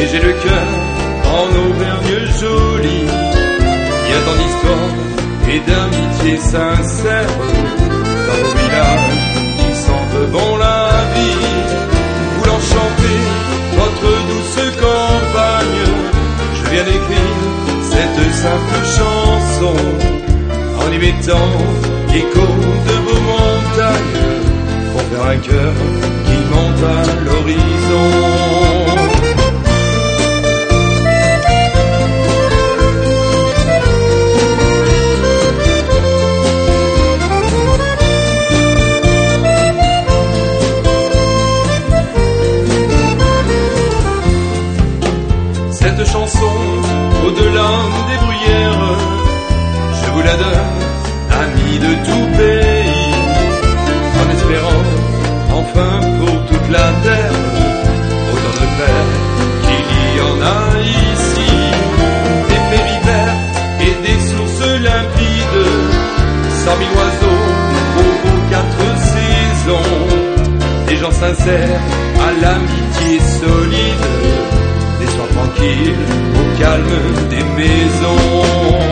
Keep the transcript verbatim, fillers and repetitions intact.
Et j'ai le cœur en Auvergne jolie. Il y a tant d'histoires et d'amitié sincère dans nos villages qui sentent bon la vie. Voulant chanter votre douce campagne, je viens d'écrire cette simple chanson en y mettant l'écho de vos montagnes pour faire un cœur qui monte à l'horizon. Cette chanson, au-delà des bruyères, je vous la donne, amis de tout pays, en espérant, enfin pour toute la terre, autant de frères qu'il y en a ici, des prairies vertes et des sources limpides, cent mille oiseaux pour vos quatre saisons, des gens sincères à l'amitié solide, des soirs tranquilles au calme des maisons.